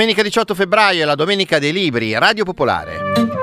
Domenica 18 febbraio è la Domenica dei Libri, Radio Popolare.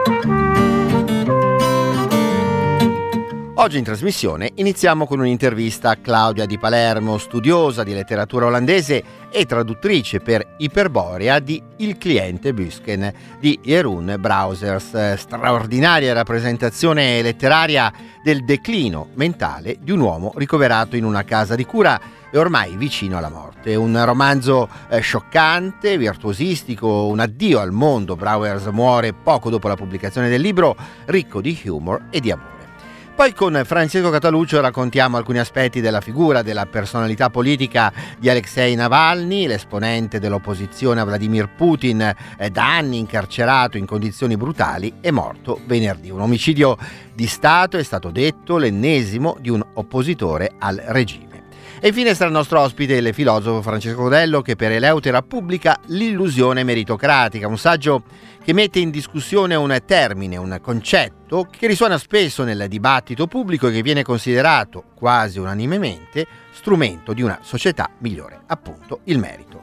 Oggi in trasmissione iniziamo con un'intervista a Claudia Di Palermo, studiosa di letteratura olandese e traduttrice per Iperborea di Il cliente Busken di Jeroen Brouwers, straordinaria rappresentazione letteraria del declino mentale di un uomo ricoverato in una casa di cura e ormai vicino alla morte. Un romanzo scioccante, virtuosistico, un addio al mondo. Brouwers muore poco dopo la pubblicazione del libro, ricco di humor e di amore. Poi con Francesco Cataluccio raccontiamo alcuni aspetti della figura, della personalità politica di Alexei Navalny, l'esponente dell'opposizione a Vladimir Putin, da anni incarcerato in condizioni brutali e morto venerdì. Un omicidio di Stato, è stato detto, l'ennesimo di un oppositore al regime. E infine sarà il nostro ospite il filosofo Francesco Codello, che per Eleutera pubblica L'illusione meritocratica, un saggio che mette in discussione un termine, un concetto che risuona spesso nel dibattito pubblico e che viene considerato quasi unanimemente strumento di una società migliore, appunto il merito.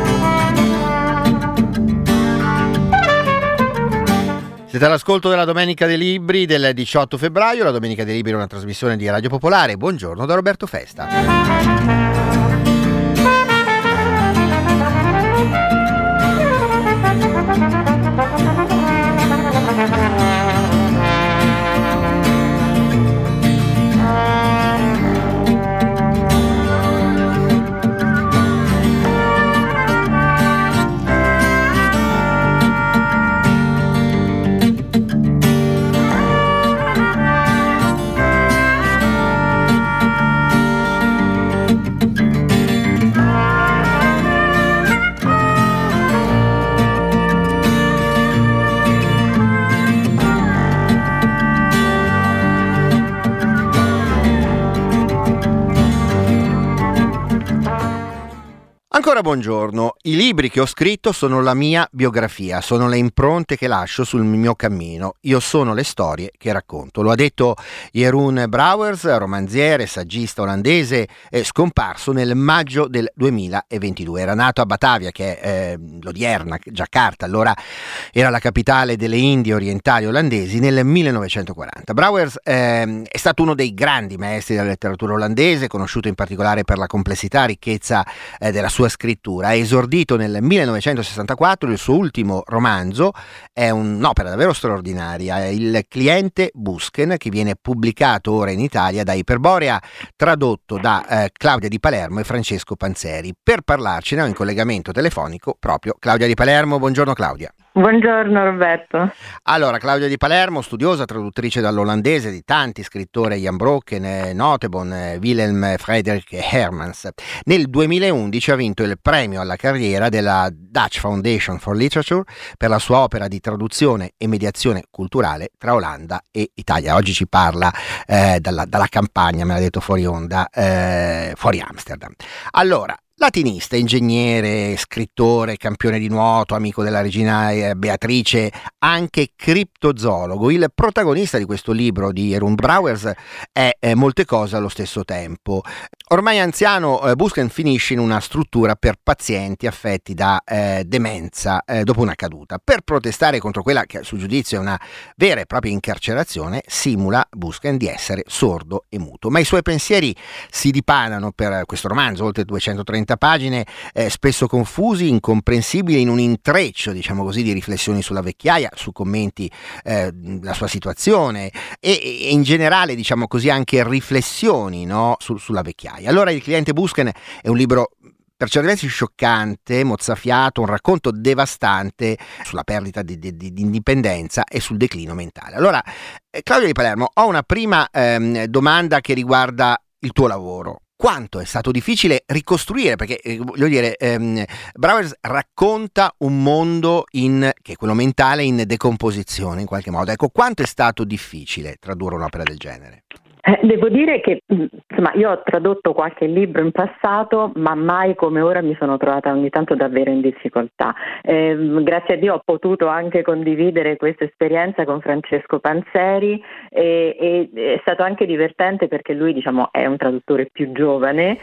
Siete all'ascolto della Domenica dei Libri del 18 febbraio. La Domenica dei Libri è una trasmissione di Radio Popolare. Buongiorno da Roberto Festa. Ancora buongiorno. I libri che ho scritto sono la mia biografia, sono le impronte che lascio sul mio cammino. Io sono le storie che racconto. Lo ha detto Jeroen Brouwers, romanziere, saggista olandese, scomparso nel maggio del 2022. Era nato a Batavia, che è l'odierna Giacarta, allora era la capitale delle Indie orientali olandesi, nel 1940. Brouwers è stato uno dei grandi maestri della letteratura olandese, conosciuto in particolare per la complessità e ricchezza della sua scrittura. Ha esordito nel 1964, il suo ultimo romanzo è un'opera davvero straordinaria, Il cliente Busken, che viene pubblicato ora in Italia da Iperborea, tradotto da Claudia Di Palermo e Francesco Panzeri. Per parlarcene ho in collegamento telefonico proprio Claudia Di Palermo. Buongiorno Claudia. Buongiorno Roberto. Allora, Claudia Di Palermo, studiosa, traduttrice dall'olandese di tanti scrittori, Jan Brokken, Noteboom, Willem Frederik Hermans. Nel 2011 ha vinto il premio alla carriera della Dutch Foundation for Literature per la sua opera di traduzione e mediazione culturale tra Olanda e Italia. Oggi ci parla dalla campagna, me l'ha detto fuori onda, fuori Amsterdam. Allora, latinista, ingegnere, scrittore, campione di nuoto, amico della regina Beatrice, anche criptozoologo. Il protagonista di questo libro di Jeroen Brouwers è molte cose allo stesso tempo. Ormai anziano, Busken finisce in una struttura per pazienti affetti da demenza dopo una caduta. Per protestare contro quella che a suo giudizio è una vera e propria incarcerazione, simula Busken di essere sordo e muto. Ma i suoi pensieri si dipanano per questo romanzo, oltre 230 pagine, spesso confusi, incomprensibili, in un intreccio, diciamo così, di riflessioni sulla vecchiaia, su commenti la sua situazione e in generale, diciamo così, anche riflessioni, no, sulla vecchiaia. Allora, Il cliente Busken è un libro per certi versi scioccante, mozzafiato, un racconto devastante sulla perdita di indipendenza e sul declino mentale. Allora, Claudia Di Palermo, ho una prima domanda che riguarda il tuo lavoro. Quanto è stato difficile ricostruire, perché voglio dire, Brouwers racconta un mondo che è quello mentale in decomposizione in qualche modo. Ecco, quanto è stato difficile tradurre un'opera del genere? Devo dire che insomma, io ho tradotto qualche libro in passato, ma mai come ora mi sono trovata ogni tanto davvero in difficoltà. Grazie a Dio ho potuto anche condividere questa esperienza con Francesco Panzeri e è stato anche divertente perché lui, diciamo, è un traduttore più giovane.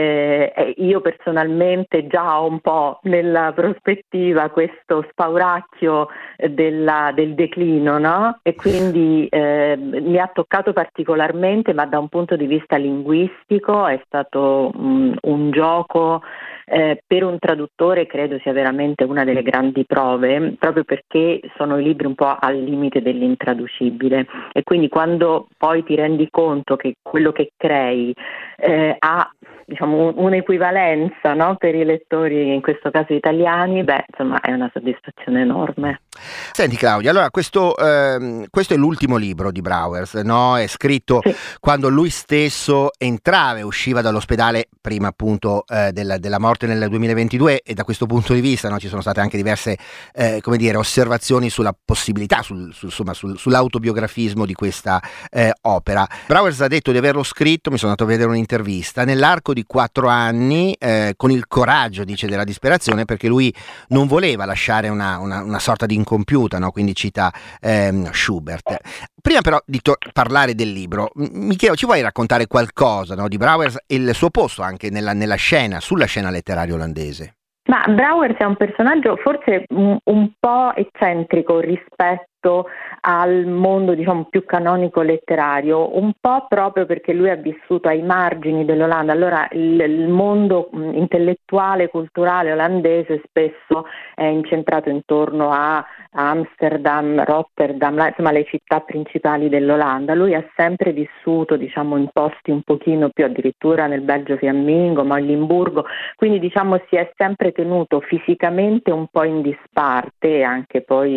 E io personalmente già ho un po' nella prospettiva questo spauracchio del declino, no? E quindi mi ha toccato particolarmente, ma da un punto di vista linguistico è stato un gioco per un traduttore, credo sia veramente una delle grandi prove, proprio perché sono i libri un po' al limite dell'intraducibile, e quindi quando poi ti rendi conto che quello che crei ha, diciamo, un'equivalenza, no, per i lettori, in questo caso italiani, insomma è una soddisfazione enorme. Senti Claudia, allora questo è l'ultimo libro di Brouwers, no? È scritto quando lui stesso entrava e usciva dall'ospedale prima appunto della morte nel 2022, e da questo punto di vista, no, ci sono state anche diverse osservazioni sulla possibilità, sull'autobiografismo di questa opera. Brouwers ha detto di averlo scritto, mi sono andato a vedere un'intervista, nell'arco di 4 anni, con il coraggio, dice, della disperazione, perché lui non voleva lasciare una sorta di incompiuta, no? Quindi cita Schubert. Prima però di parlare del libro, mi chiedo, ci vuoi raccontare qualcosa, no, di Brouwers e il suo posto anche sulla scena letteraria olandese? Ma Brouwers è un personaggio forse un po' eccentrico rispetto al mondo, diciamo, più canonico letterario, un po' proprio perché lui ha vissuto ai margini dell'Olanda. Allora il mondo intellettuale, culturale olandese spesso è incentrato intorno a Amsterdam, Rotterdam, insomma le città principali dell'Olanda. Lui ha sempre vissuto, diciamo, in posti un pochino più, addirittura nel Belgio fiammingo, ma a Limburgo, quindi diciamo si è sempre tenuto fisicamente un po' in disparte, anche poi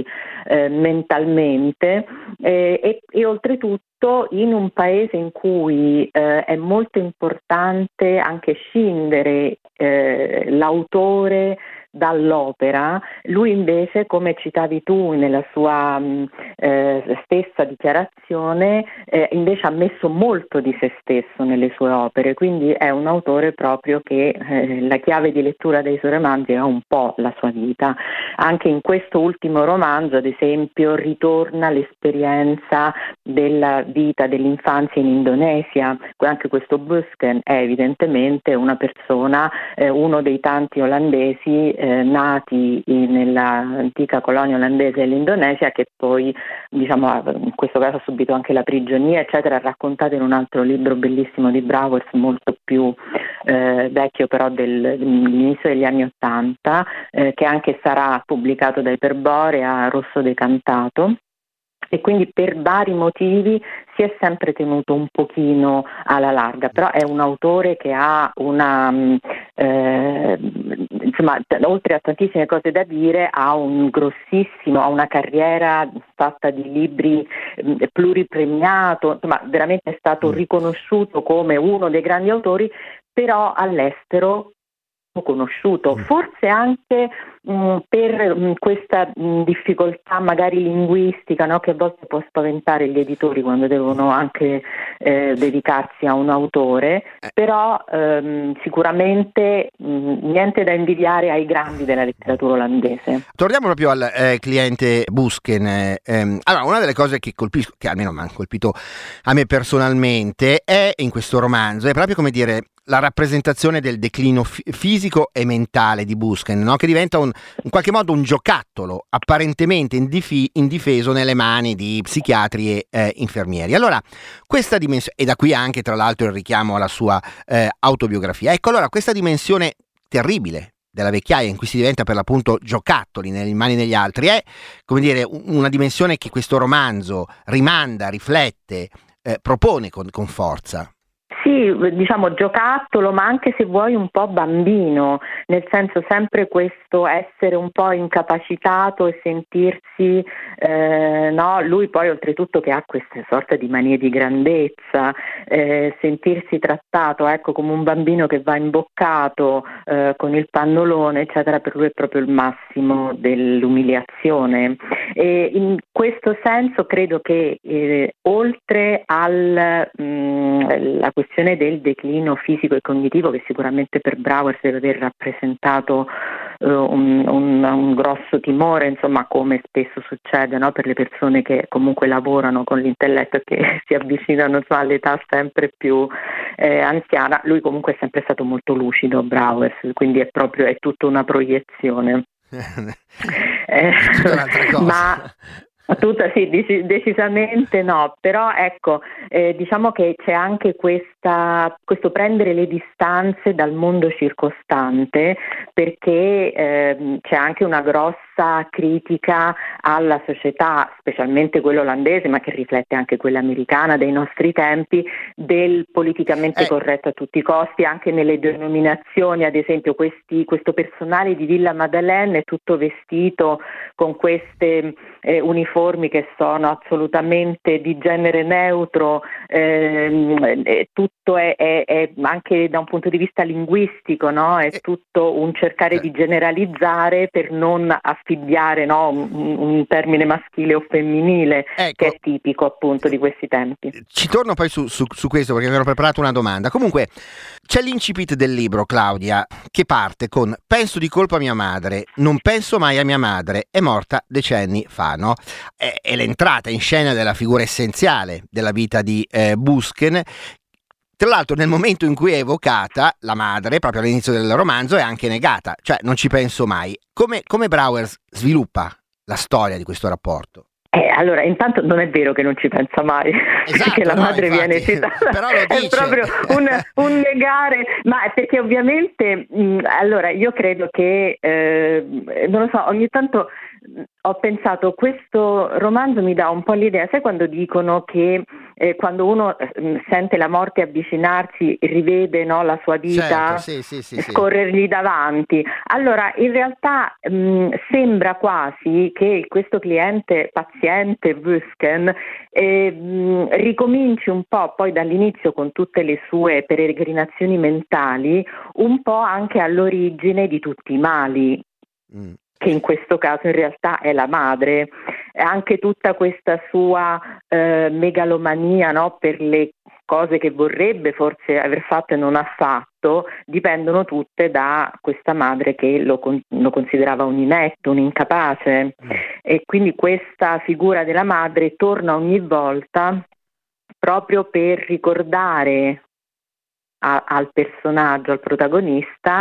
mentalmente, e oltretutto in un paese in cui è molto importante anche scindere l'autore dall'opera. Lui invece, come citavi tu nella sua stessa dichiarazione, invece ha messo molto di se stesso nelle sue opere, quindi è un autore proprio che la chiave di lettura dei suoi romanzi è un po' la sua vita. Anche in questo ultimo romanzo, ad esempio, ritorna l'esperienza della vita, dell'infanzia in Indonesia. Anche questo Busken è evidentemente una persona, uno dei tanti olandesi nati nella antica colonia olandese dell'Indonesia, che poi, diciamo, in questo caso ha subito anche la prigionia, eccetera, raccontato in un altro libro bellissimo di Brouwers, molto più vecchio però dell'inizio degli anni '80, che anche sarà pubblicato da Iperborea, Rosso Decantato. E quindi per vari motivi si è sempre tenuto un pochino alla larga, però è un autore che ha insomma, oltre a tantissime cose da dire, ha una carriera fatta di libri pluripremiato, insomma veramente è stato riconosciuto come uno dei grandi autori, però all'estero conosciuto, forse anche per questa difficoltà magari linguistica, no, che a volte può spaventare gli editori quando devono anche dedicarsi a un autore, però sicuramente niente da invidiare ai grandi della letteratura olandese. Torniamo proprio al cliente Busken. Allora, una delle cose che almeno mi hanno colpito a me personalmente è in questo romanzo, è proprio, come dire, la rappresentazione del declino fisico e mentale di Busken, no? Che diventa in qualche modo un giocattolo apparentemente indifeso nelle mani di psichiatri e infermieri. Allora, questa dimensione, e da qui anche tra l'altro il richiamo alla sua autobiografia, ecco, allora questa dimensione terribile della vecchiaia, in cui si diventa per l'appunto giocattoli nelle mani degli altri, è, come dire, una dimensione che questo romanzo rimanda, riflette, propone con forza. Sì, diciamo giocattolo, ma anche se vuoi un po' bambino, nel senso sempre questo essere un po' incapacitato e sentirsi, no, lui poi oltretutto che ha queste sorta di manie di grandezza, sentirsi trattato, ecco, come un bambino che va imboccato con il pannolone, eccetera, per lui è proprio il massimo dell'umiliazione. E in questo senso credo che oltre alla questione del declino fisico e cognitivo, che sicuramente per Brauer deve aver rappresentato un grosso timore, insomma, come spesso succede, no? Per le persone che comunque lavorano con l'intelletto e che si avvicinano, insomma, all'età sempre più anziana. Lui comunque è sempre stato molto lucido, Brauer, quindi è tutta una proiezione. Tutta un'altra cosa. Ma sì, decisamente no, però ecco, diciamo che c'è anche questo prendere le distanze dal mondo circostante, perché c'è anche una grossa critica alla società, specialmente quella olandese, ma che riflette anche quella americana dei nostri tempi, del politicamente corretto a tutti i costi, anche nelle denominazioni. Ad esempio questo personale di Villa Madeleine è tutto vestito con queste uniformi che sono assolutamente di genere neutro, tutto è anche da un punto di vista linguistico, no? È tutto un cercare di generalizzare per non affibbiare, no, un termine maschile o femminile, ecco, che è tipico appunto di questi tempi. Ci torno poi su questo, perché mi ero preparato una domanda. Comunque c'è l'incipit del libro, Claudia, che parte con: penso di colpo a mia madre, non penso mai a mia madre, è morta decenni fa, no? È l'entrata in scena della figura essenziale della vita di Busken. Tra l'altro, nel momento in cui è evocata, la madre, proprio all'inizio del romanzo, è anche negata, cioè non ci penso mai. Come Brauer sviluppa la storia di questo rapporto? Allora, intanto non è vero che non ci pensa mai, esatto, perché la madre infatti, viene citata, però lo dice. È proprio un negare, ma perché ovviamente, allora io credo che, non lo so, ogni tanto ho pensato, questo romanzo mi dà un po' l'idea, sai quando dicono che quando uno sente la morte avvicinarsi, rivede, no, la sua vita, certo, sì. scorrergli davanti. Allora, in realtà sembra quasi che questo paziente Busken ricominci un po' poi dall'inizio con tutte le sue peregrinazioni mentali, un po' anche all'origine di tutti i mali. Che in questo caso in realtà è la madre, anche tutta questa sua megalomania, no, per le cose che vorrebbe forse aver fatto e non ha fatto, dipendono tutte da questa madre che lo considerava un inetto, un incapace, e quindi questa figura della madre torna ogni volta proprio per ricordare al personaggio, al protagonista,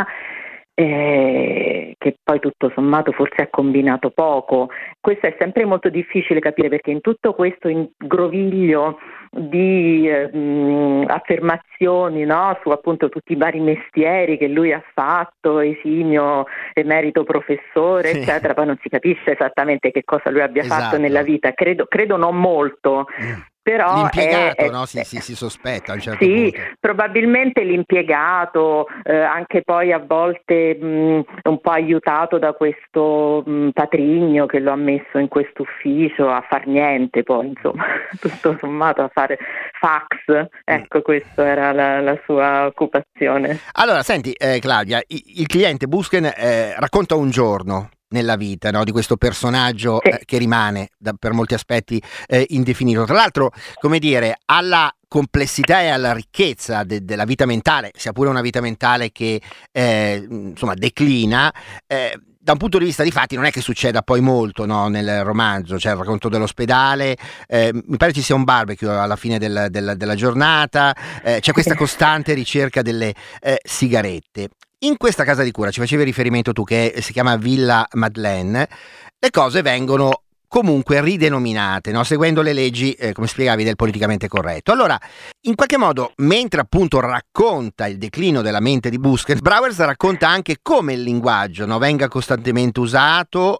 che poi tutto sommato forse ha combinato poco. Questo è sempre molto difficile capire, perché in tutto questo groviglio di affermazioni, no, su appunto tutti i vari mestieri che lui ha fatto, esimio emerito professore, eccetera, poi non si capisce esattamente che cosa lui abbia fatto nella vita, credo non molto. Però l'impiegato, no? Si sospetta a un certo punto. Probabilmente l'impiegato, anche poi a volte un po' aiutato da questo patrigno che lo ha messo in questo ufficio a far niente, poi insomma tutto sommato a fare fax, ecco, questa era la sua occupazione. Allora senti, Claudia, il cliente Busken racconta un giorno nella vita, no, di questo personaggio che rimane per molti aspetti indefinito. Tra l'altro, come dire, alla complessità e alla ricchezza della vita mentale, sia pure una vita mentale che insomma declina, da un punto di vista di fatti non è che succeda poi molto, no, nel romanzo. C'è il racconto dell'ospedale, mi pare ci sia un barbecue alla fine della giornata, c'è questa costante ricerca delle sigarette. In questa casa di cura, ci facevi riferimento tu, che si chiama Villa Madeleine, le cose vengono comunque ridenominate, no? Seguendo le leggi, come spiegavi, del politicamente corretto. Allora, in qualche modo, mentre appunto racconta il declino della mente di Busquets, Brouwers racconta anche come il linguaggio, no, venga costantemente usato,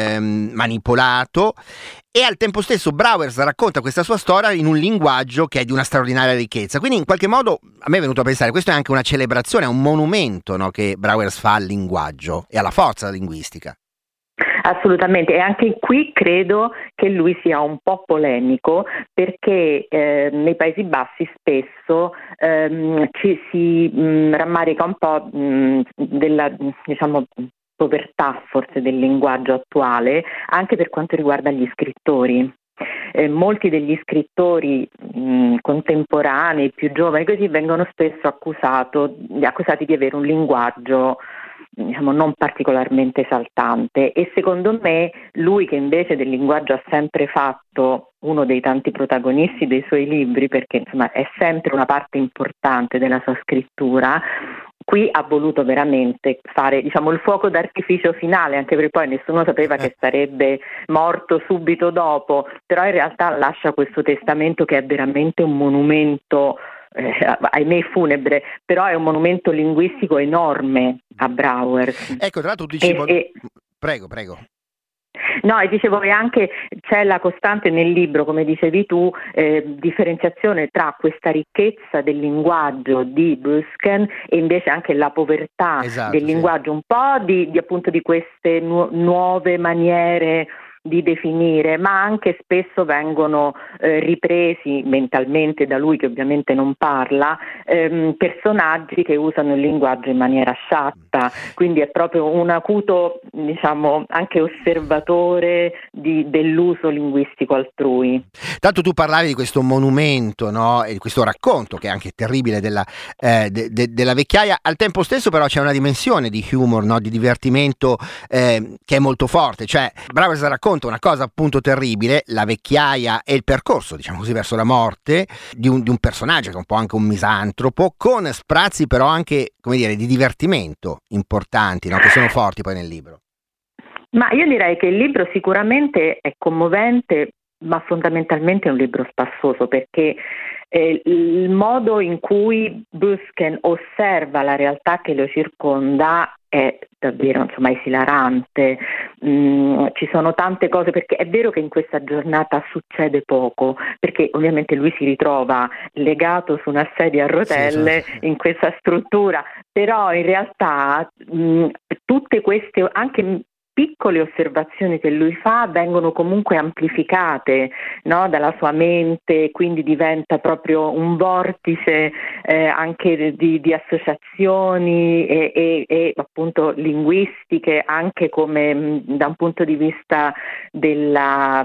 manipolato, e al tempo stesso Brouwers racconta questa sua storia in un linguaggio che è di una straordinaria ricchezza. Quindi in qualche modo a me è venuto a pensare, questo è anche una celebrazione, un monumento, no, che Brouwers fa al linguaggio e alla forza linguistica. Assolutamente, e anche qui credo che lui sia un po' polemico, perché nei Paesi Bassi spesso ci si rammarica un po' della, diciamo, povertà forse del linguaggio attuale, anche per quanto riguarda gli scrittori. Molti degli scrittori contemporanei, più giovani, così vengono spesso accusati di avere un linguaggio, diciamo, non particolarmente esaltante, e secondo me lui, che invece del linguaggio ha sempre fatto uno dei tanti protagonisti dei suoi libri, perché insomma è sempre una parte importante della sua scrittura, qui ha voluto veramente fare, diciamo, il fuoco d'artificio finale, anche perché poi nessuno sapeva che sarebbe morto subito dopo, però in realtà lascia questo testamento che è veramente un monumento, ahimè funebre, però è un monumento linguistico enorme a Brouwers. Ecco, tra l'altro tu dici... Prego. No, e dicevo che anche c'è la costante nel libro, come dicevi tu, differenziazione tra questa ricchezza del linguaggio di Busquets e invece anche la povertà del linguaggio, un po' di appunto di queste nuove maniere di definire, ma anche spesso vengono ripresi mentalmente da lui, che ovviamente non parla, personaggi che usano il linguaggio in maniera sciatta, quindi è proprio un acuto, diciamo, anche osservatore dell'uso linguistico altrui. Tanto tu parlavi di questo monumento, no? E di questo racconto che è anche terribile della vecchiaia, al tempo stesso però c'è una dimensione di humor, no? Di divertimento che è molto forte, cioè Brouwers racconta una cosa appunto terribile, la vecchiaia e il percorso, diciamo così, verso la morte di un personaggio che è un po' anche un misantropo, con sprazzi però anche, come dire, di divertimento importanti, no? Che sono forti poi nel libro. Ma io direi che il libro sicuramente è commovente, ma fondamentalmente è un libro spassoso, perché il modo in cui Busquets osserva la realtà che lo circonda è davvero, insomma, esilarante. Ci sono tante cose, perché è vero che in questa giornata succede poco, perché ovviamente lui si ritrova legato su una sedia a rotelle in questa struttura, però in realtà tutte queste anche piccole osservazioni che lui fa vengono comunque amplificate, no, dalla sua mente, quindi diventa proprio un vortice anche di associazioni e appunto linguistiche, anche come da un punto di vista della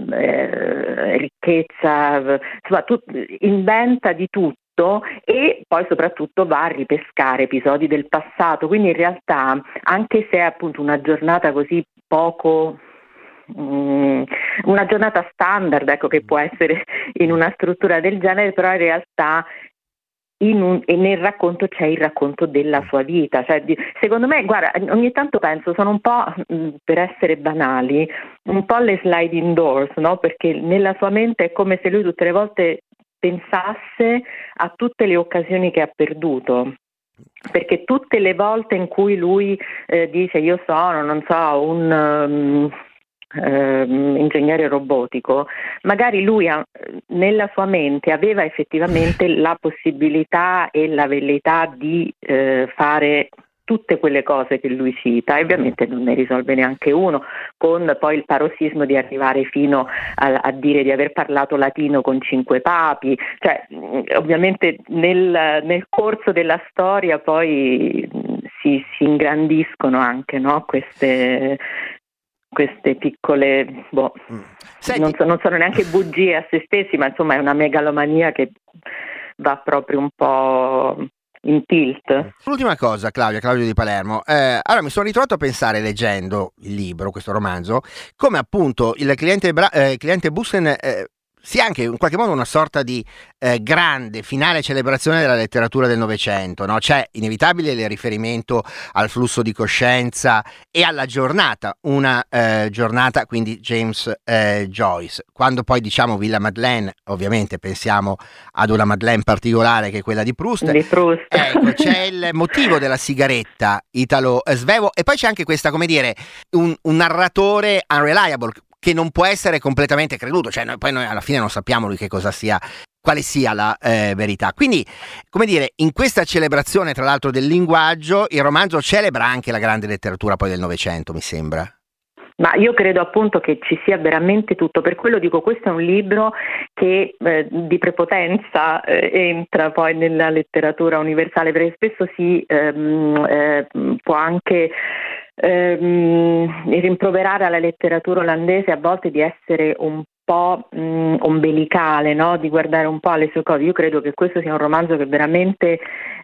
ricchezza, insomma, inventa di tutto. E poi soprattutto va a ripescare episodi del passato, quindi in realtà, anche se è appunto una giornata così poco, una giornata standard, ecco, che può essere in una struttura del genere, però in realtà nel racconto c'è il racconto della sua vita, cioè secondo me, guarda, ogni tanto penso, sono un po', per essere banali, un po' le sliding doors, no? Perché nella sua mente è come se lui tutte le volte pensasse a tutte le occasioni che ha perduto, perché tutte le volte in cui lui dice io sono, non so, un ingegnere robotico, magari lui nella sua mente aveva effettivamente la possibilità e la velleità di fare tutte quelle cose che lui cita, e ovviamente non ne risolve neanche uno, con poi il parossismo di arrivare fino a dire di aver parlato latino con 5 papi, cioè ovviamente nel corso della storia poi si ingrandiscono anche, no? Queste piccole, non sono neanche bugie a se stessi, ma insomma è una megalomania che va proprio un po' in tilt. L'ultima cosa, Claudio di Palermo, allora mi sono ritrovato a pensare, leggendo il libro, questo romanzo, come appunto il cliente Busquets sia anche in qualche modo una sorta di grande finale celebrazione della letteratura del Novecento, no? C'è inevitabile il riferimento al flusso di coscienza e alla giornata, una giornata quindi James Joyce. Quando poi diciamo Villa Madeleine, ovviamente pensiamo ad una Madeleine particolare che è quella di Proust. Ecco, c'è il motivo della sigaretta Italo Svevo, e poi c'è anche questa, come dire, un narratore unreliable che non può essere completamente creduto, cioè noi alla fine non sappiamo lui che cosa sia, quale sia la verità. Quindi, come dire, in questa celebrazione tra l'altro del linguaggio, il romanzo celebra anche la grande letteratura poi del Novecento, mi sembra. Ma io credo appunto che ci sia veramente tutto, per quello dico questo è un libro che di prepotenza entra poi nella letteratura universale, perché spesso si può anche rimproverare alla letteratura olandese a volte di essere un po' ombelicale, no? Di guardare un po' alle sue cose. Io credo che questo sia un romanzo che veramente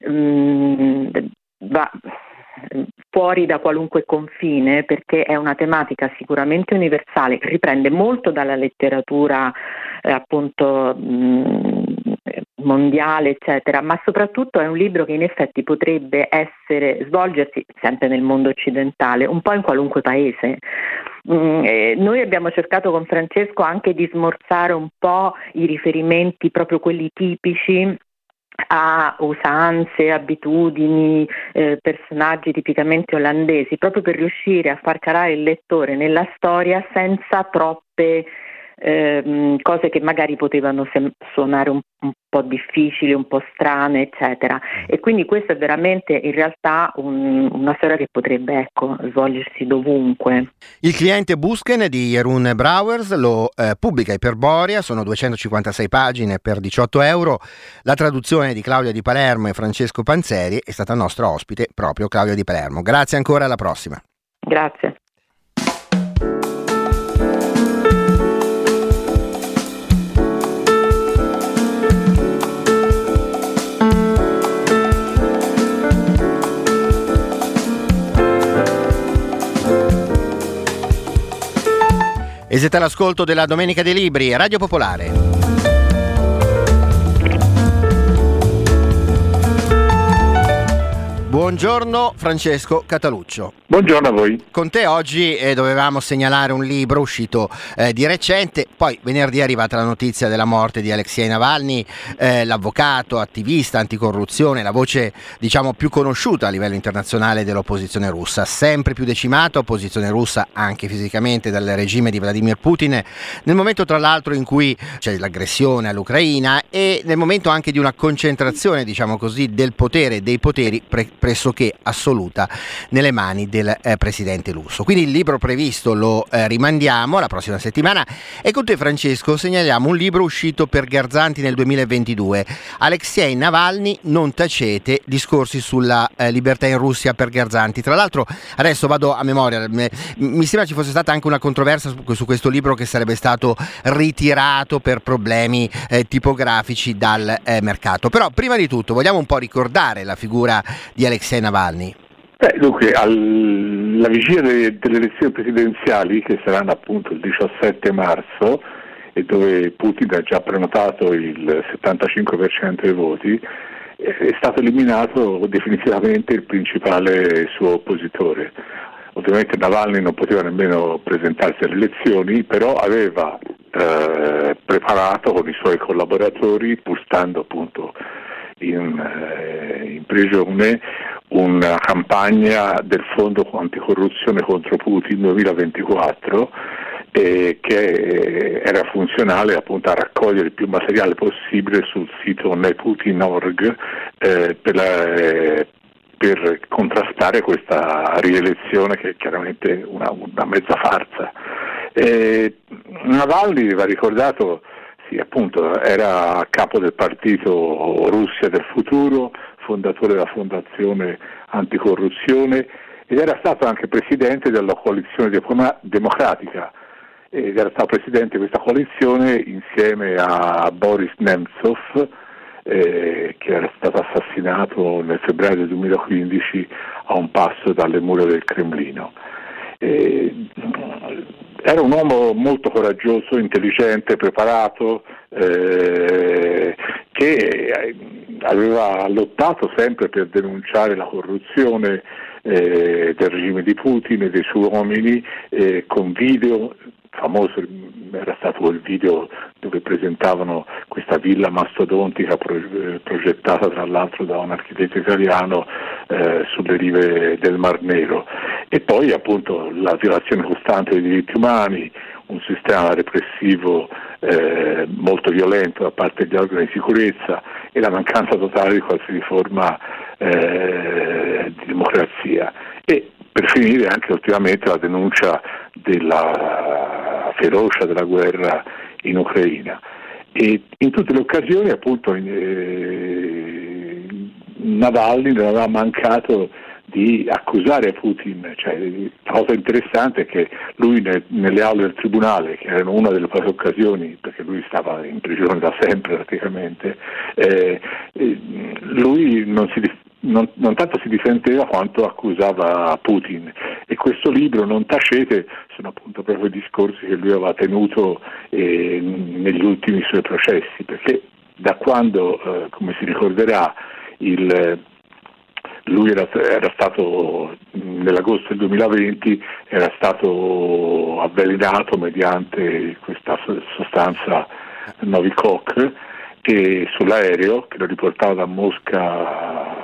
va fuori da qualunque confine, perché è una tematica sicuramente universale, che riprende molto dalla letteratura appunto mondiale, eccetera, ma soprattutto è un libro che in effetti potrebbe svolgersi sempre nel mondo occidentale, un po' in qualunque paese. Noi abbiamo cercato con Francesco anche di smorzare un po' i riferimenti, proprio quelli tipici a usanze, abitudini, personaggi tipicamente olandesi, proprio per riuscire a far calare il lettore nella storia senza troppe cose che magari potevano suonare un po' difficili, un po' strane, eccetera. E quindi questa è veramente in realtà una storia che potrebbe svolgersi dovunque. Il cliente Busken di Jeroen Brouwers lo pubblica Iperborea, sono 256 pagine per 18 euro. La traduzione di Claudia Di Palermo e Francesco Panzeri, è stata nostra ospite proprio Claudia Di Palermo. Grazie ancora, alla prossima. Grazie. E siete all'ascolto della Domenica dei Libri, Radio Popolare. Buongiorno Francesco Cataluccio. Buongiorno a voi. Con te oggi dovevamo segnalare un libro uscito di recente, poi venerdì è arrivata la notizia della morte di Alexei Navalny, l'avvocato, attivista, anticorruzione, la voce diciamo più conosciuta a livello internazionale dell'opposizione russa, sempre più decimata opposizione russa anche fisicamente dal regime di Vladimir Putin, nel momento tra l'altro in cui c'è l'aggressione all'Ucraina e nel momento anche di una concentrazione diciamo così del potere, dei poteri pressoché assoluta nelle mani del presidente russo. Quindi il libro previsto lo rimandiamo alla prossima settimana e con te Francesco segnaliamo un libro uscito per Garzanti nel 2022, Alexei Navalny, non tacete, discorsi sulla libertà in Russia per Garzanti. Tra l'altro adesso vado a memoria, mi sembra ci fosse stata anche una controversia su questo libro che sarebbe stato ritirato per problemi tipografici dal mercato, però prima di tutto vogliamo un po' ricordare la figura di Alexei Navalny. Dunque, alla vigilia delle elezioni presidenziali, che saranno appunto il 17 marzo, e dove Putin ha già prenotato il 75% dei voti, è stato eliminato definitivamente il principale suo oppositore. Ovviamente Navalny non poteva nemmeno presentarsi alle elezioni, però aveva preparato con i suoi collaboratori, pur stando appunto in prigione, una campagna del Fondo Anticorruzione contro Putin 2024 che era funzionale appunto a raccogliere il più materiale possibile sul sito neputin.org per contrastare questa rielezione che è chiaramente una mezza farsa. Navalny, va ricordato, sì, appunto, era a capo del partito Russia del Futuro, fondatore della Fondazione Anticorruzione ed era stato anche presidente della coalizione democratica ed era stato presidente di questa coalizione insieme a Boris Nemtsov che era stato assassinato nel febbraio del 2015 a un passo dalle mura del Cremlino. Era un uomo molto coraggioso, intelligente, preparato, che aveva lottato sempre per denunciare la corruzione del regime di Putin e dei suoi uomini, con video. Famoso era stato quel video dove presentavano questa villa mastodontica progettata tra l'altro da un architetto italiano sulle rive del Mar Nero, e poi appunto la violazione costante dei diritti umani, un sistema repressivo molto violento da parte degli organi di sicurezza e la mancanza totale di qualsiasi forma di democrazia, e per finire anche ultimamente la denuncia della ferocia della guerra in Ucraina. E in tutte le occasioni appunto Navalny non aveva mancato di accusare Putin. Cioè, la cosa interessante è che lui nelle aule del tribunale, che erano una delle poche occasioni, perché lui stava in prigione da sempre praticamente, lui non tanto si difendeva quanto accusava Putin, e questo libro, Non tacete, sono appunto proprio i discorsi che lui aveva tenuto negli ultimi suoi processi, perché da quando, come si ricorderà, lui era stato nell'agosto del 2020 era stato avvelenato mediante questa sostanza Novichok, e sull'aereo che lo riportava da Mosca,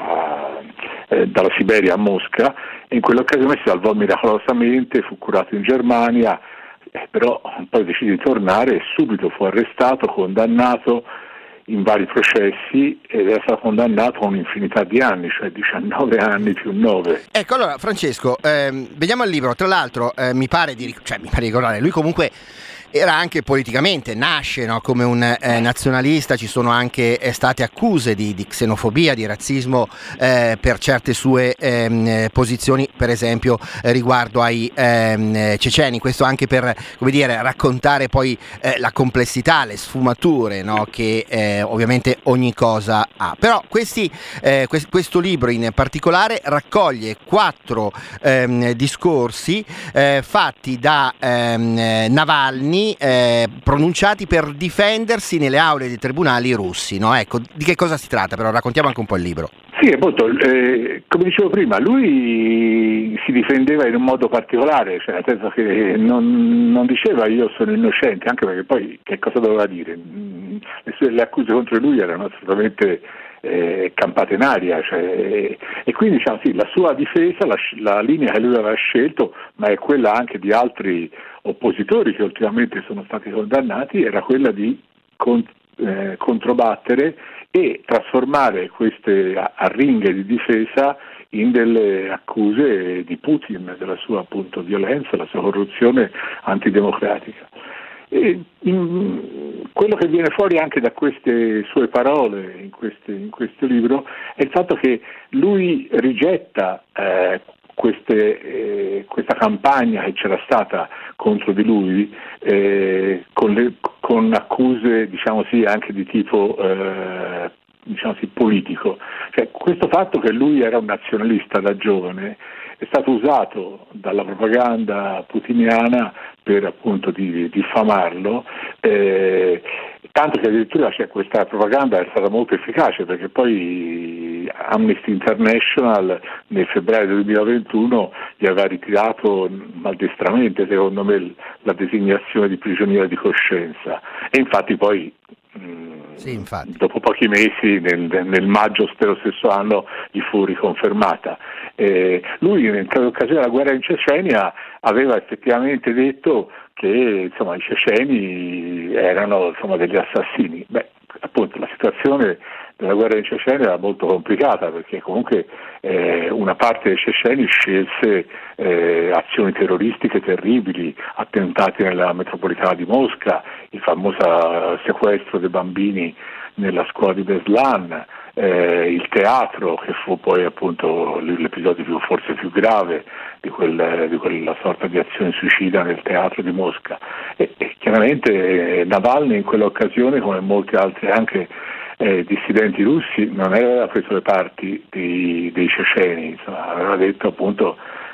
dalla Siberia a Mosca, e in quell'occasione si salvò miracolosamente, fu curato in Germania, però poi decise di tornare e subito fu arrestato, condannato in vari processi, ed era stato condannato a un'infinità di anni, cioè 19 anni più 9. Ecco, allora Francesco, vediamo il libro. Tra l'altro mi pare di ricordare, lui comunque era anche politicamente, nasce, no, come un nazionalista. Ci sono anche state accuse di xenofobia, di razzismo per certe sue posizioni, per esempio riguardo ai ceceni. Questo anche per, come dire, raccontare poi la complessità, le sfumature, no, che ovviamente ogni cosa ha. Però questo libro in particolare raccoglie 4 discorsi fatti da Navalny, pronunciati per difendersi nelle aule dei tribunali russi, no? Ecco, di che cosa si tratta? Però raccontiamo anche un po' il libro. Sì, appunto, come dicevo prima, lui si difendeva in un modo particolare, cioè nel senso che non diceva io sono innocente, anche perché poi che cosa doveva dire? Le accuse contro lui erano assolutamente campate in aria, cioè, e quindi diciamo sì, la sua difesa, la linea che lui aveva scelto, ma è quella anche di altri oppositori che ultimamente sono stati condannati, era quella di controbattere e trasformare queste arringhe di difesa in delle accuse di Putin, della sua appunto violenza, la sua corruzione antidemocratica. E quello che viene fuori anche da queste sue parole in questo libro è il fatto che lui rigetta questa campagna che c'era stata contro di lui, con accuse, diciamo sì, anche di tipo diciamo sì, politico. Cioè, questo fatto che lui era un nazionalista da giovane è stato usato dalla propaganda putiniana per appunto diffamarlo, tanto che addirittura questa propaganda è stata molto efficace, perché poi Amnesty International nel febbraio del 2021 gli aveva ritirato maldestramente, secondo me, la designazione di prigioniero di coscienza, e infatti poi dopo pochi mesi, nel maggio dello stesso anno, gli fu riconfermata. Lui in occasione della guerra in Cecenia aveva effettivamente detto che insomma, i ceceni erano insomma, degli assassini. Beh, appunto la situazione della guerra in Cecenia era molto complicata, perché comunque una parte dei ceceni scelse azioni terroristiche terribili, attentati nella metropolitana di Mosca, il famoso sequestro dei bambini nella scuola di Beslan, il teatro, che fu poi appunto l'episodio forse più grave di quella sorta di azione suicida nel teatro di Mosca. E chiaramente Navalny in quell'occasione, come molti altri anche dissidenti russi, non aveva preso le parti dei ceceni, insomma, aveva detto appunto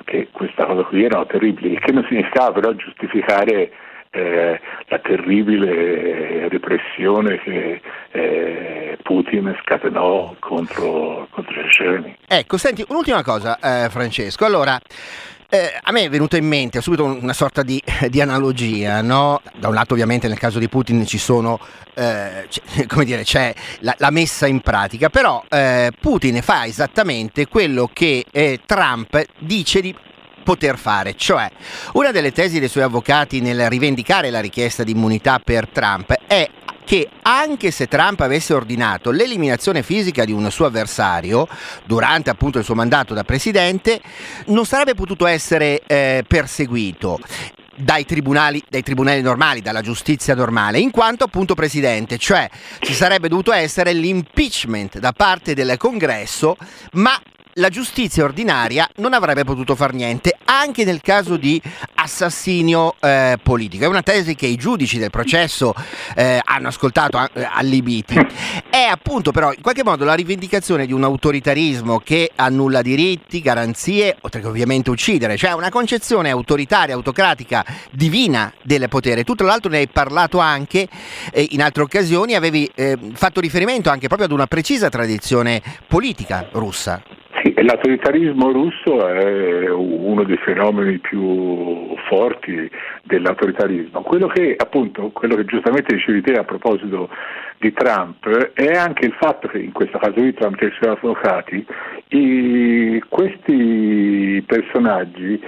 che questa cosa qui erano terribili, che non significava però giustificare la terribile repressione che Putin scatenò contro Ceceni. Ecco, senti, un'ultima cosa, Francesco. Allora, a me è venuto in mente subito una sorta di analogia, no? Da un lato ovviamente nel caso di Putin ci sono, c'è la messa in pratica, però Putin fa esattamente quello che Trump dice di poter fare, cioè una delle tesi dei suoi avvocati nel rivendicare la richiesta di immunità per Trump è che anche se Trump avesse ordinato l'eliminazione fisica di un suo avversario durante appunto il suo mandato da presidente, non sarebbe potuto essere perseguito dai tribunali normali, dalla giustizia normale, in quanto appunto presidente, cioè ci sarebbe dovuto essere l'impeachment da parte del Congresso, ma la giustizia ordinaria non avrebbe potuto far niente anche nel caso di assassinio politico. È una tesi che i giudici del processo hanno ascoltato allibiti. È appunto però in qualche modo la rivendicazione di un autoritarismo che annulla diritti, garanzie, oltre che ovviamente uccidere, cioè una concezione autoritaria, autocratica, divina del potere. Tu tra l'altro ne hai parlato anche in altre occasioni, avevi fatto riferimento anche proprio ad una precisa tradizione politica russa. Sì, l'autoritarismo russo è uno dei fenomeni più forti dell'autoritarismo. Quello che giustamente dicevi te a proposito di Trump è anche il fatto che in questo caso di Trump e i suoi avvocati, questi personaggi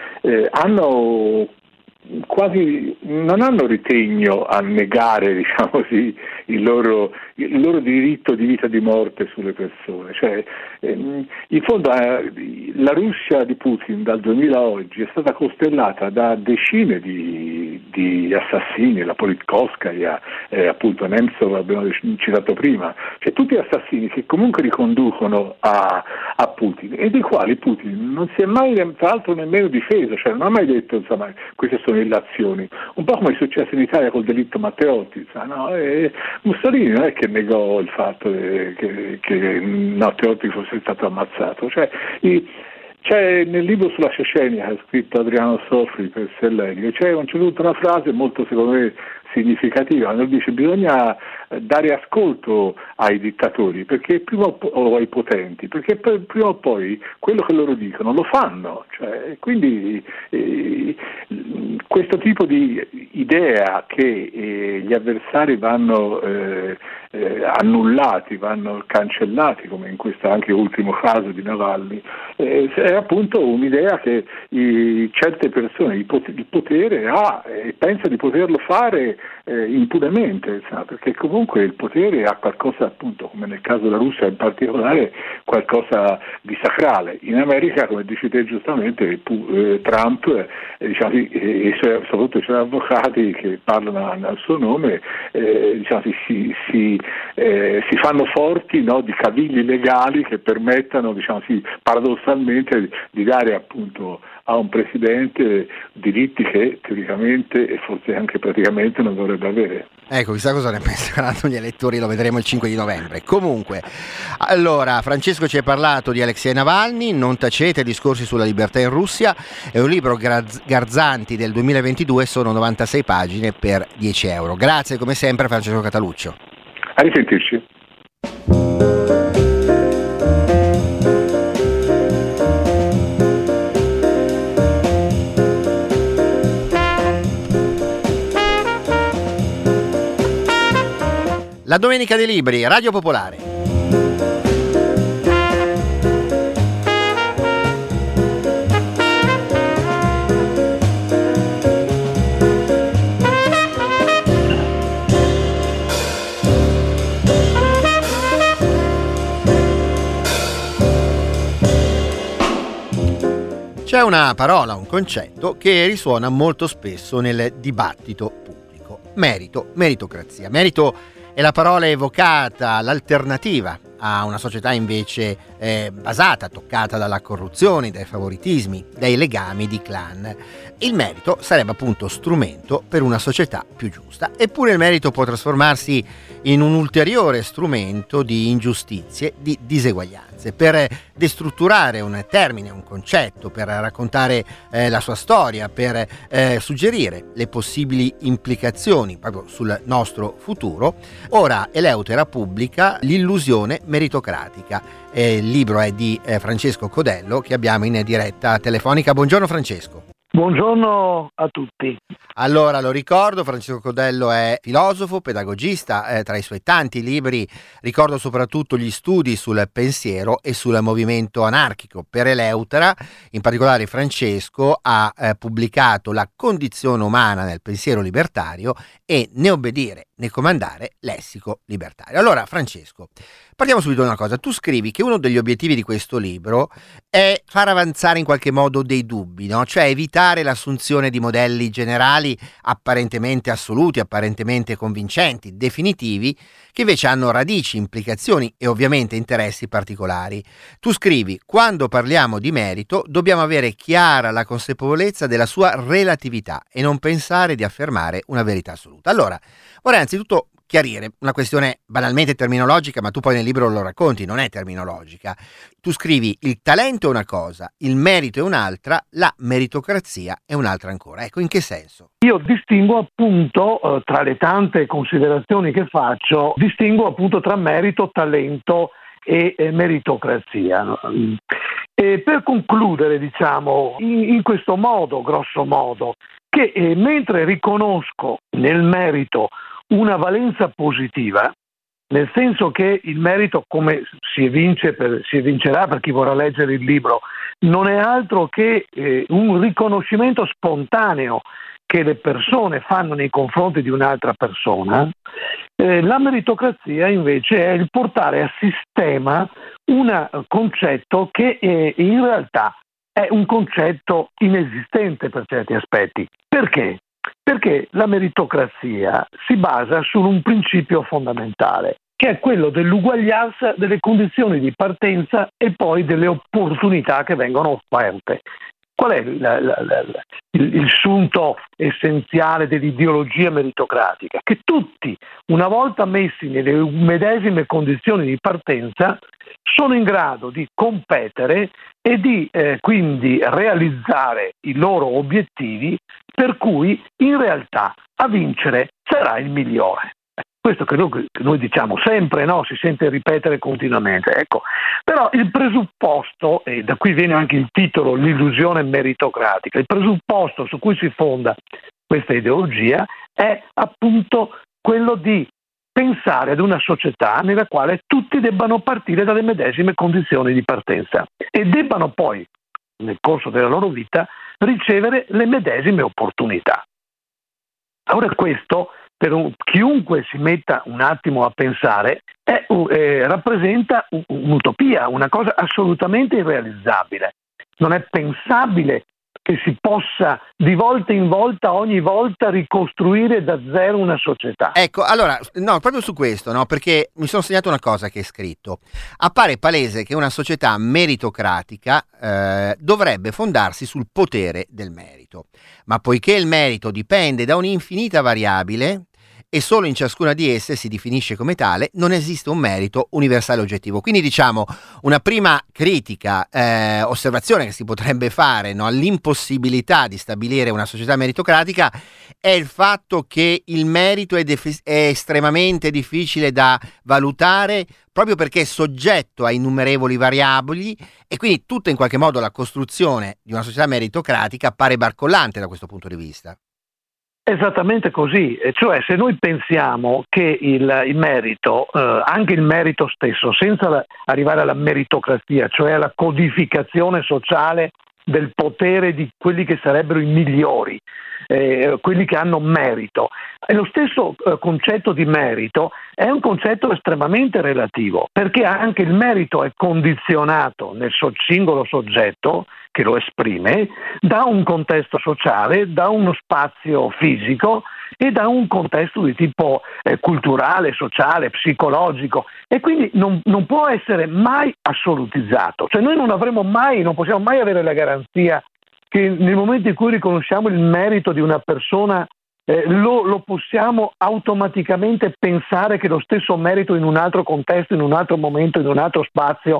non hanno ritegno a negare, diciamo così, il loro diritto di vita e di morte sulle persone. Cioè, in fondo la Russia di Putin dal 2000 a oggi è stata costellata da decine di assassini, la Politkovskaya, appunto Nemtsov abbiamo citato prima, cioè tutti assassini che comunque riconducono a Putin e dei quali Putin non si è mai tra l'altro nemmeno difeso, cioè non ha mai detto insomma queste sono illazioni, un po' come è successo in Italia col delitto Matteotti, no? Mussolini non è che negò il fatto che Matteotti fosse stato ammazzato, c'è nel libro sulla Cecenia che ha scritto Adriano Sofri per Sellerio, c'è a un certo punto una frase molto secondo me significativa, lui dice bisogna dare ascolto ai dittatori o ai potenti, perché prima o poi quello che loro dicono lo fanno, cioè, quindi questo tipo di idea che gli avversari vanno annullati, vanno cancellati, come in questo anche ultimo caso di Navalny, è appunto un'idea che certe persone il potere ha e pensa di poterlo fare impunemente, perché comunque il potere ha qualcosa, appunto come nel caso della Russia in particolare, qualcosa di sacrale. In America, come dici te giustamente, Trump e soprattutto i suoi avvocati che parlano al suo nome si fanno forti, no, di cavilli legali che permettano paradossalmente di dare appunto a un presidente diritti che teoricamente e forse anche praticamente non dovrebbe avere. Ecco, chissà cosa ne penseranno gli elettori, lo vedremo il 5 di novembre. Comunque, allora, Francesco ci ha parlato di Alexei Navalny, Non tacete, discorsi sulla libertà in Russia, è un libro Garzanti del 2022, sono 96 pagine per 10 euro. Grazie come sempre Francesco Cataluccio. A risentirci. La Domenica dei Libri, Radio Popolare. C'è una parola, un concetto che risuona molto spesso nel dibattito pubblico. Merito, meritocrazia. Merito è la parola evocata, l'alternativa a una società invece basata, toccata dalla corruzione, dai favoritismi, dai legami di clan. Il merito sarebbe appunto strumento per una società più giusta, eppure il merito può trasformarsi in un ulteriore strumento di ingiustizie, di diseguaglianze. forze, per destrutturare un termine, un concetto, per raccontare la sua storia, per suggerire le possibili implicazioni proprio sul nostro futuro. Ora Eleutera pubblica L'illusione meritocratica. Il libro è di Francesco Codello, che abbiamo in diretta telefonica. Buongiorno Francesco. Buongiorno a tutti. Allora, lo ricordo, Francesco Codello è filosofo, pedagogista, tra i suoi tanti libri ricordo soprattutto gli studi sul pensiero e sul movimento anarchico. Per Eleutera, in particolare Francesco ha pubblicato La condizione umana nel pensiero libertario e Ne obbedire né comandare, lessico libertario. Allora, Francesco, partiamo subito da una cosa. Tu scrivi che uno degli obiettivi di questo libro è far avanzare in qualche modo dei dubbi, no? Cioè evitare l'assunzione di modelli generali apparentemente assoluti, apparentemente convincenti, definitivi, che invece hanno radici, implicazioni e ovviamente interessi particolari. Tu scrivi: quando parliamo di merito dobbiamo avere chiara la consapevolezza della sua relatività e non pensare di affermare una verità assoluta. Allora, vorrei anzitutto chiarire una questione banalmente terminologica, ma tu poi nel libro lo racconti, non è terminologica. Tu scrivi: il talento è una cosa, il merito è un'altra, la meritocrazia è un'altra ancora. Ecco, in che senso? Io distingo appunto, tra le tante considerazioni che faccio, distingo appunto tra merito, talento e meritocrazia. E per concludere, diciamo, in questo modo, grosso modo, che mentre riconosco nel merito una valenza positiva, nel senso che il merito, come si evincerà per chi vorrà leggere il libro, non è altro che un riconoscimento spontaneo che le persone fanno nei confronti di un'altra persona. La meritocrazia invece è il portare a sistema un concetto che in realtà è un concetto inesistente per certi aspetti. Perché? Perché la meritocrazia si basa su un principio fondamentale, che è quello dell'uguaglianza delle condizioni di partenza e poi delle opportunità che vengono offerte. Qual è il sunto essenziale dell'ideologia meritocratica? Che tutti, una volta messi nelle medesime condizioni di partenza, sono in grado di competere e di quindi realizzare i loro obiettivi, per cui in realtà a vincere sarà il migliore. Questo che noi diciamo sempre, no? Si sente ripetere continuamente. Ecco. Però il presupposto, e da qui viene anche il titolo, l'illusione meritocratica, il presupposto su cui si fonda questa ideologia è appunto quello di pensare ad una società nella quale tutti debbano partire dalle medesime condizioni di partenza e debbano poi, nel corso della loro vita, ricevere le medesime opportunità. Ora questo, per chiunque si metta un attimo a pensare, rappresenta un'utopia, una cosa assolutamente irrealizzabile. Non è pensabile che si possa di volta in volta, ogni volta, ricostruire da zero una società. Ecco, allora, no, proprio su questo, no, perché mi sono segnato una cosa che hai scritto. Appare palese che una società meritocratica dovrebbe fondarsi sul potere del merito, ma poiché il merito dipende da un'infinita variabile e solo in ciascuna di esse si definisce come tale, non esiste un merito universale oggettivo. Quindi diciamo una prima critica, osservazione che si potrebbe fare, no, all'impossibilità di stabilire una società meritocratica è il fatto che il merito è estremamente difficile da valutare proprio perché è soggetto a innumerevoli variabili e quindi tutta in qualche modo la costruzione di una società meritocratica appare barcollante da questo punto di vista. Esattamente così, cioè se noi pensiamo che il merito, anche il merito stesso, senza arrivare alla meritocrazia, cioè alla codificazione sociale del potere di quelli che sarebbero i migliori, quelli che hanno merito, e lo stesso concetto di merito è un concetto estremamente relativo, perché anche il merito è condizionato nel singolo soggetto che lo esprime da un contesto sociale, da uno spazio fisico e da un contesto di tipo culturale, sociale, psicologico, e quindi non può essere mai assolutizzato. Cioè noi non possiamo mai avere la garanzia che nel momento in cui riconosciamo il merito di una persona lo possiamo automaticamente pensare che lo stesso merito in un altro contesto, in un altro momento, in un altro spazio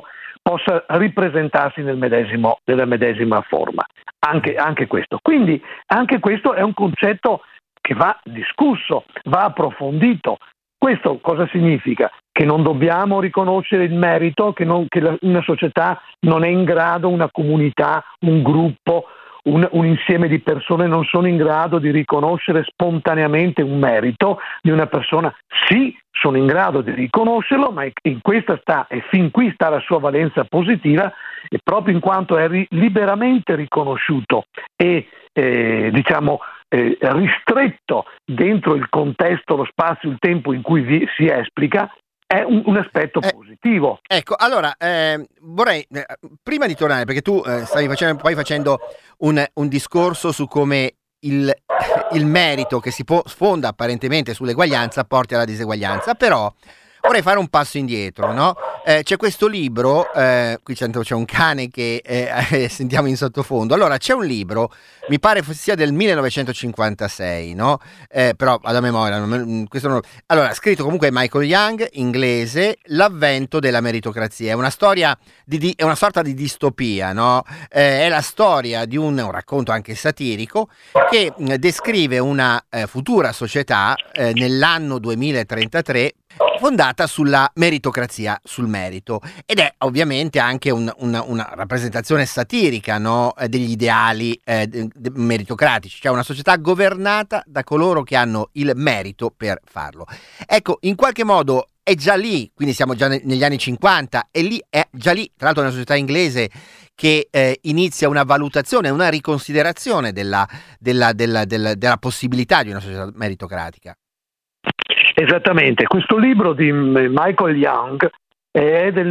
possa ripresentarsi nella medesima forma. Anche questo. Quindi anche questo è un concetto che va discusso, va approfondito. Questo cosa significa? Che non dobbiamo riconoscere il merito, che una società non è in grado, una comunità, un gruppo, un insieme di persone non sono in grado di riconoscere spontaneamente un merito di una persona. Sì, sono in grado di riconoscerlo, ma in questa sta, e fin qui sta la sua valenza positiva, e proprio in quanto è liberamente riconosciuto e ristretto dentro il contesto, lo spazio, il tempo in cui si esplica, è un aspetto positivo. Ecco, allora vorrei, prima di tornare, perché tu stavi facendo un discorso su come il merito che si sfonda apparentemente sull'eguaglianza porti alla diseguaglianza, però vorrei fare un passo indietro, no? C'è questo libro, qui c'è un cane che sentiamo in sottofondo. Allora, c'è un libro, mi pare sia del 1956, no? Però alla memoria, allora, scritto comunque Michael Young, inglese, L'avvento della meritocrazia. È una storia è una sorta di distopia, no? È la storia di un racconto anche satirico che descrive una futura società nell'anno 2033 fondata sulla meritocrazia, sul merito, ed è ovviamente anche una rappresentazione satirica, no? Degli ideali meritocratici, cioè una società governata da coloro che hanno il merito per farlo. Ecco, in qualche modo è già lì, quindi siamo già negli anni 50, e lì è già lì, tra l'altro, una società inglese che inizia una valutazione, una riconsiderazione della possibilità di una società meritocratica. Esattamente, questo libro di Michael Young è del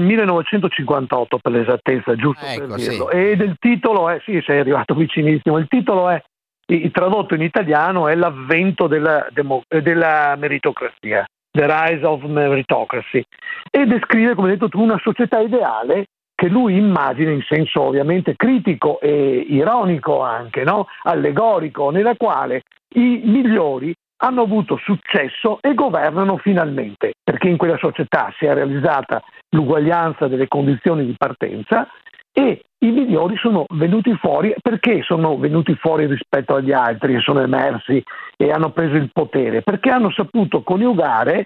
1958 per l'esattezza, giusto per dirlo, sì. Ed il titolo è, sì, sei arrivato vicinissimo, il titolo è, tradotto in italiano, è L'avvento della meritocrazia, The Rise of Meritocracy, e descrive, come hai detto tu, una società ideale che lui immagina in senso ovviamente critico e ironico anche, no? Allegorico, nella quale i migliori hanno avuto successo e governano finalmente, perché in quella società si è realizzata l'uguaglianza delle condizioni di partenza e i migliori sono venuti fuori. Perché sono venuti fuori rispetto agli altri e sono emersi e hanno preso il potere? Perché hanno saputo coniugare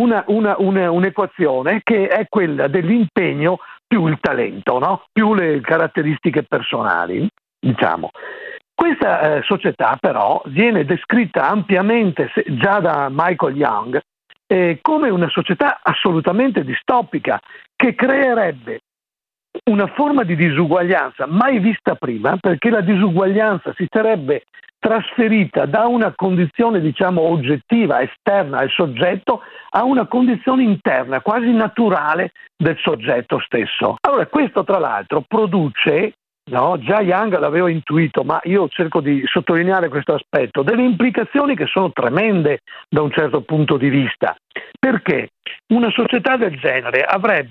un'equazione che è quella dell'impegno più il talento, no? Più le caratteristiche personali, diciamo. Questa società però viene descritta ampiamente già da Michael Young come una società assolutamente distopica, che creerebbe una forma di disuguaglianza mai vista prima, perché la disuguaglianza si sarebbe trasferita da una condizione, diciamo, oggettiva, esterna al soggetto, a una condizione interna, quasi naturale del soggetto stesso. Allora, questo tra l'altro produce, no, già Young l'aveva intuito, ma io cerco di sottolineare questo aspetto, delle implicazioni che sono tremende da un certo punto di vista, perché una società del genere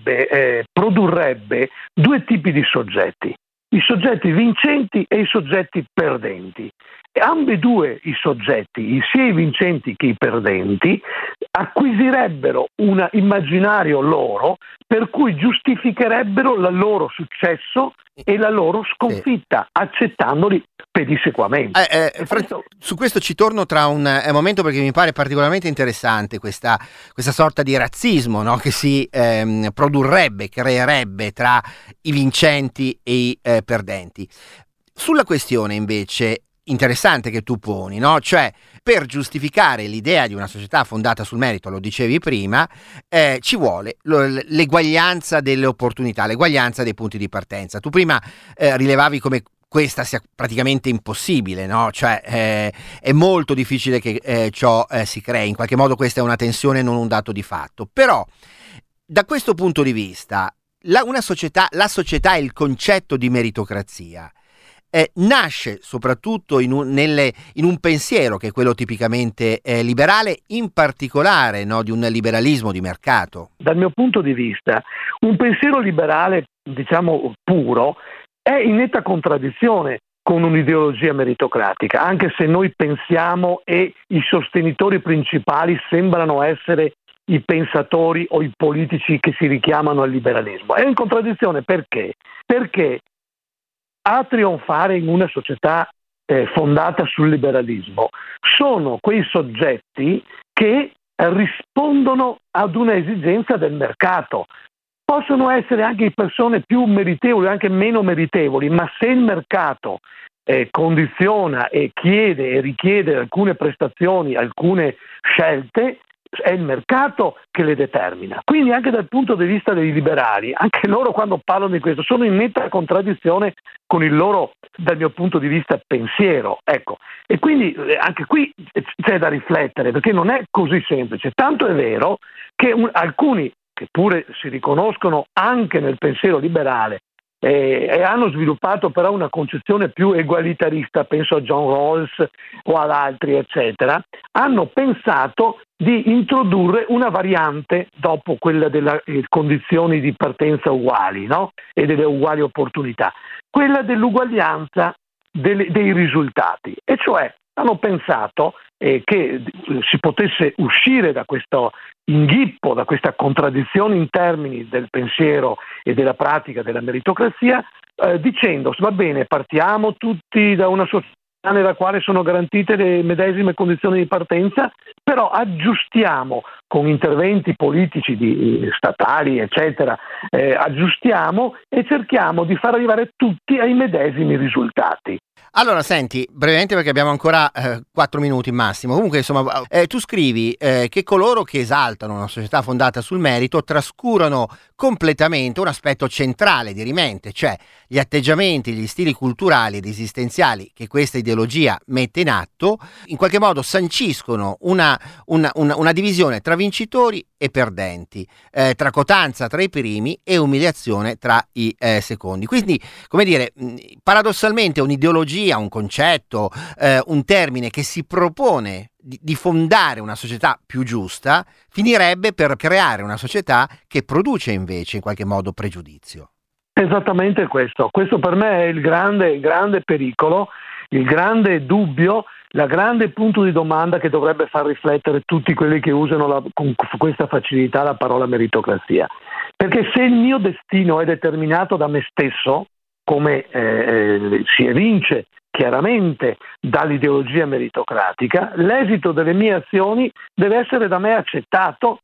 produrrebbe due tipi di soggetti, i soggetti vincenti e i soggetti perdenti. E ambedue i soggetti, sia i vincenti che i perdenti, acquisirebbero un immaginario loro per cui giustificherebbero il loro successo e la loro sconfitta, accettandoli pedissequamente. Su questo ci torno tra un momento, perché mi pare particolarmente interessante questa sorta di razzismo, no? Che si creerebbe tra i vincenti e i perdenti. Sulla questione invece interessante che tu poni, no? Cioè, per giustificare l'idea di una società fondata sul merito, lo dicevi prima, ci vuole l'eguaglianza delle opportunità, l'eguaglianza dei punti di partenza. Tu prima rilevavi come questa sia praticamente impossibile, no? Cioè è molto difficile che ciò si crei. In qualche modo questa è una tensione, non un dato di fatto. Però da questo punto di vista la società e il concetto di meritocrazia nasce soprattutto in un pensiero che è quello tipicamente liberale, in particolare, no, di un liberalismo di mercato. Dal mio punto di vista, un pensiero liberale, diciamo, puro, è in netta contraddizione con un'ideologia meritocratica, anche se noi pensiamo e i sostenitori principali sembrano essere i pensatori o i politici che si richiamano al liberalismo. È in contraddizione perché? Perché a trionfare in una società fondata sul liberalismo sono quei soggetti che rispondono ad una esigenza del mercato. Possono essere anche persone più meritevoli, anche meno meritevoli, ma se il mercato condiziona e chiede e richiede alcune prestazioni, alcune scelte, è il mercato che le determina. Quindi anche dal punto di vista dei liberali, anche loro quando parlano di questo sono in netta contraddizione con il loro, dal mio punto di vista, pensiero. Ecco. E quindi anche qui c'è da riflettere, perché non è così semplice. Tanto è vero che alcuni, che pure si riconoscono anche nel pensiero liberale, e hanno sviluppato però una concezione più egualitarista, penso a John Rawls o ad altri eccetera, hanno pensato di introdurre una variante dopo quella delle condizioni di partenza uguali, no? E delle uguali opportunità, quella dell'uguaglianza dei risultati, e cioè hanno pensato che si potesse uscire da questo inghippo, da questa contraddizione in termini del pensiero e della pratica della meritocrazia, dicendo: va bene, partiamo tutti da una società nella quale sono garantite le medesime condizioni di partenza, però aggiustiamo con interventi politici statali eccetera, aggiustiamo e cerchiamo di far arrivare tutti ai medesimi risultati. Allora, senti, brevemente perché abbiamo ancora 4 minuti massimo. Comunque, insomma, tu scrivi che coloro che esaltano una società fondata sul merito trascurano completamente un aspetto centrale di rimente, cioè gli atteggiamenti, gli stili culturali ed esistenziali che questa ideologia mette in atto, in qualche modo sanciscono una divisione tra vincitori e perdenti, tra cotanza tra i primi e umiliazione tra i secondi. Quindi, come dire, paradossalmente un'ideologia, un concetto, un termine che si propone di fondare una società più giusta, finirebbe per creare una società che produce invece in qualche modo pregiudizio. Esattamente questo. Questo per me è il grande pericolo, il grande dubbio, la grande punto di domanda che dovrebbe far riflettere tutti quelli che usano con questa facilità la parola meritocrazia. Perché se il mio destino è determinato da me stesso, come si evince chiaramente dall'ideologia meritocratica, l'esito delle mie azioni deve essere da me accettato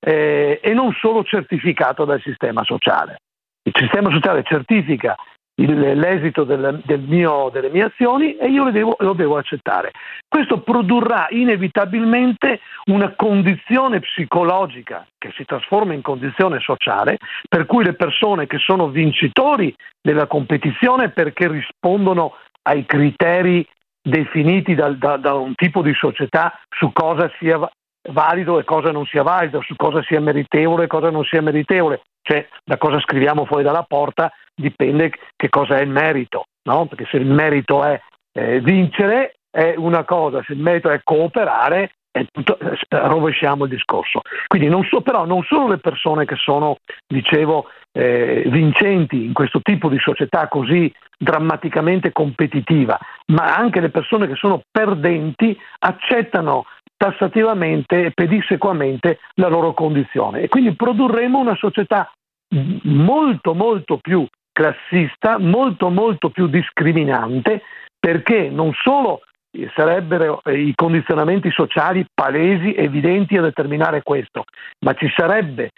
e non solo certificato dal sistema sociale. Il sistema sociale certifica l'esito delle mie azioni e io lo devo accettare. Questo produrrà inevitabilmente una condizione psicologica che si trasforma in condizione sociale, per cui le persone che sono vincitori della competizione perché rispondono ai criteri definiti da un tipo di società su cosa sia valido e cosa non sia valido, su cosa sia meritevole e cosa non sia meritevole, cioè da cosa scriviamo fuori dalla porta dipende che cosa è il merito, no? Perché se il merito è vincere è una cosa, se il merito è cooperare è tutto, rovesciamo il discorso. Quindi però non solo le persone che sono, dicevo, vincenti in questo tipo di società così drammaticamente competitiva, ma anche le persone che sono perdenti accettano tassativamente e pedissequamente la loro condizione, e quindi produrremo una società molto molto più classista, molto molto più discriminante, perché non solo sarebbero i condizionamenti sociali palesi, evidenti a determinare questo, ma ci sarebbe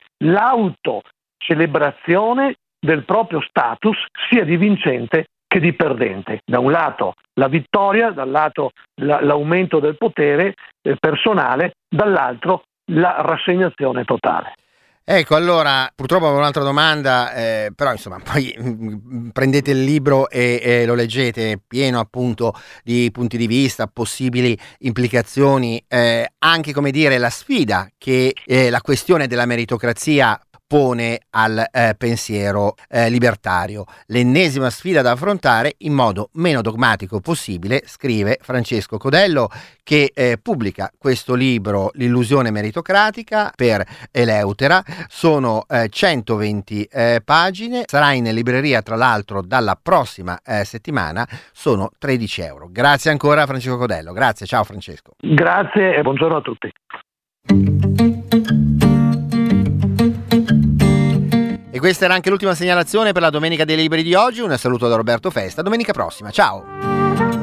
l'autocelebrazione del proprio status sia di vincente che di perdente. Da un lato la vittoria, dal lato l'aumento del potere personale, dall'altro la rassegnazione totale. Ecco, allora, purtroppo avevo un'altra domanda, però insomma, poi prendete il libro e lo leggete, pieno appunto di punti di vista, possibili implicazioni, anche, come dire, la sfida che la questione della meritocrazia pone al pensiero libertario. L'ennesima sfida da affrontare in modo meno dogmatico possibile, scrive Francesco Codello, che pubblica questo libro, L'illusione meritocratica, per Eleutera. Sono 120 pagine, sarà in libreria tra l'altro dalla prossima settimana, sono 13 euro. Grazie ancora Francesco Codello, grazie, ciao Francesco. Grazie e buongiorno a tutti. questa era anche l'ultima segnalazione per la Domenica dei Libri di oggi. Un saluto da Roberto Festa, domenica prossima, ciao!